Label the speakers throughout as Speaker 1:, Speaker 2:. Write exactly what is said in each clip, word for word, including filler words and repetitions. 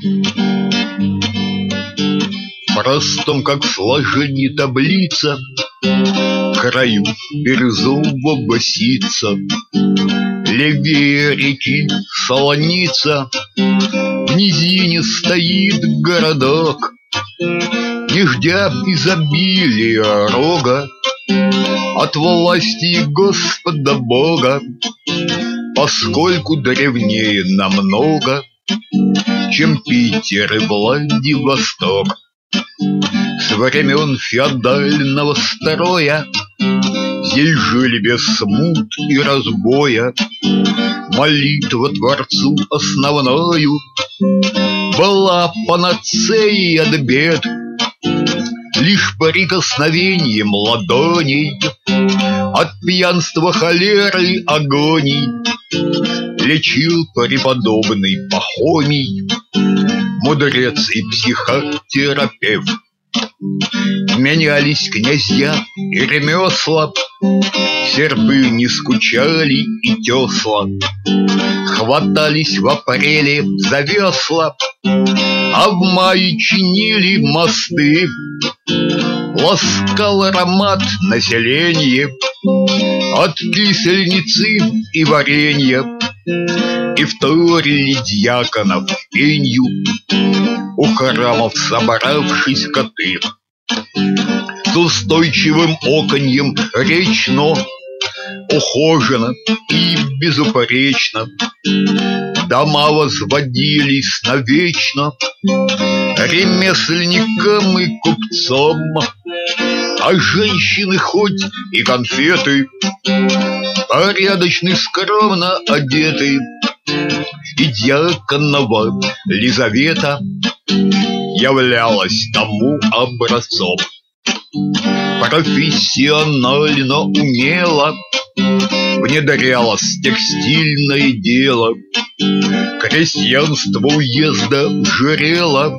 Speaker 1: В простом, как в сложении таблица, краю бирюзового ситца, левее реки Солоница, в низине стоит городок, не ждя изобилия рога от власти Господа Бога, поскольку древнее намного, чем Питер и Владивосток. С времен феодального строя здесь жили без смут и разбоя. Молитва Творцу основною была панацеей от бед. Лишь прикосновением ладоней от пьянства, холеры, агоний лечил преподобный Пахомий, мудрец и психотерапевт. Менялись князья и ремесла, серпы не скучали и тесла, хватались в апреле за весла, а в мае чинили мосты. Ласкал аромат населения от кисельницы и варенья, и вторили дьяконов пенью у храмов собравшись коты. С устойчивым оконьем речно, ухоженно и безупречно дома возводились навечно ремесленникам и купцам, а женщины хоть и конфеты порядочно скромно одеты. И дьяконова Лизавета являлась тому образцом. Профессионально умело внедрялось в текстильное дело, крестьянство уезда жрело,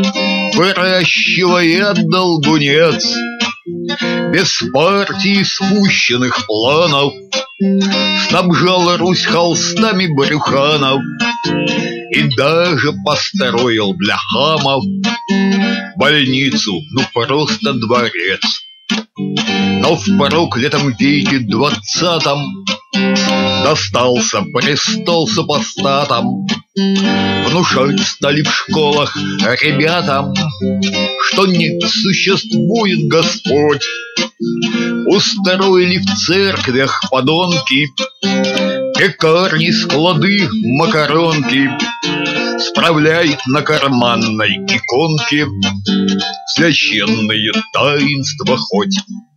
Speaker 1: выращивая долгунец. Без партии спущенных планов снабжал Русь холстами Брюханов и даже построил для хамов больницу, ну просто дворец. Но в проклятом веке двадцатом достался престол супостатам. Внушать стали в школах ребятам, что не существует Господь. Устроили в церквях подонки пекарни, склады, макаронки, справляет на карманной иконке священные таинства хоть.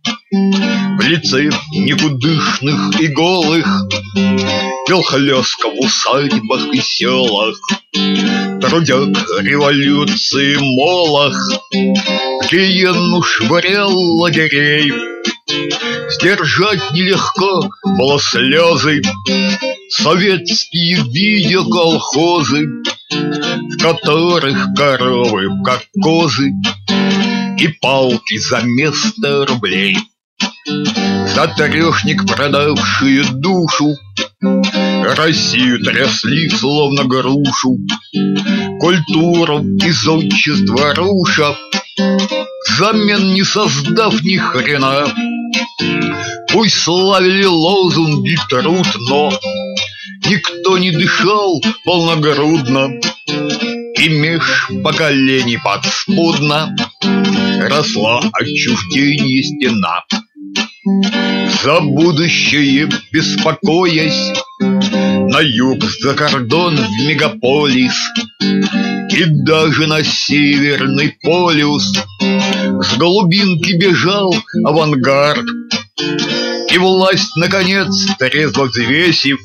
Speaker 1: В лице никудышных и голых пел хлёстка в усадьбах и селах, трудяк революции молох в гиену швырял лагерей. Сдержать нелегко было слезы, советские видеоколхозы, в которых коровы как козы и палки за место рублей. За трешник продавшие душу Россию трясли словно грушу, культуру из отчества руша, взамен не создав ни хрена. Пусть славили лозунги труд, но никто не дышал полногрудно, и меж поколений подспудно росла отчуждение стена. За будущее беспокоясь, на юг, за кордон, в мегаполис и даже на Северный полюс с глубинки бежал авангард. И власть, наконец, трезво взвесив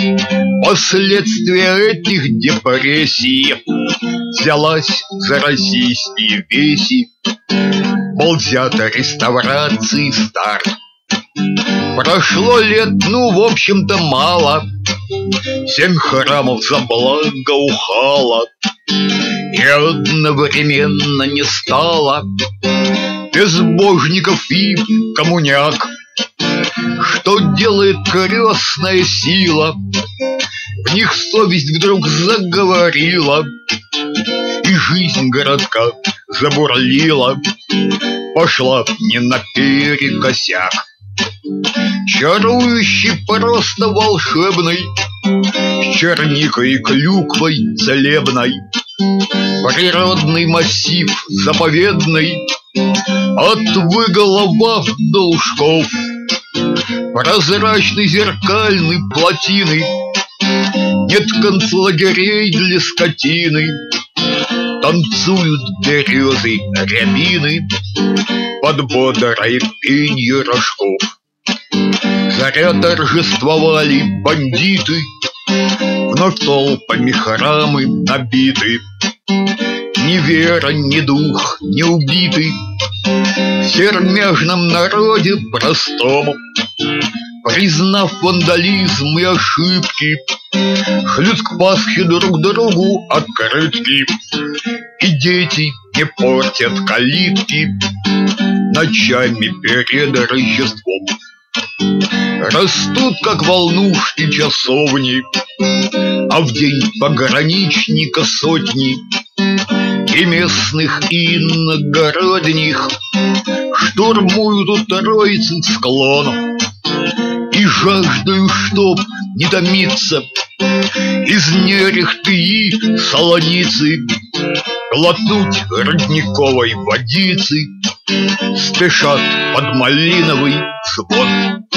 Speaker 1: последствия этих депрессий, взялась за российские веси, мол, взята реставрации старт. Прошло лет, ну, в общем-то, мало, семь храмов за благо ухало, и одновременно не стало безбожников и коммуняк. что делает крестная сила. В них совесть вдруг заговорила, и жизнь городка забурлила, пошла не наперекосяк. Чарующий, просто волшебный, с черникой и клюквой целебной, природный массив заповедный, от выголовав до ушков, прозрачной зеркальной плотины. Нет концлагерей для скотины, танцуют березы, рябины под бодрое пенье рожков. Заря торжествовали бандиты, вновь толпами храмы набиты. Ни вера, ни дух не убиты в сермяжном народе простом. Признав вандализм и ошибки, шлют к Пасхе друг другу открытки. И дети не портят калитки ночами перед Рождеством. Растут, как волнушки, часовни, а в день пограничника сотни. И местных, и иногородних штурмуют у Троицы склон. И жаждаю, чтоб не томиться, из нерехты и солоницы глотнуть родниковой водицы, спешат под малиновый звон.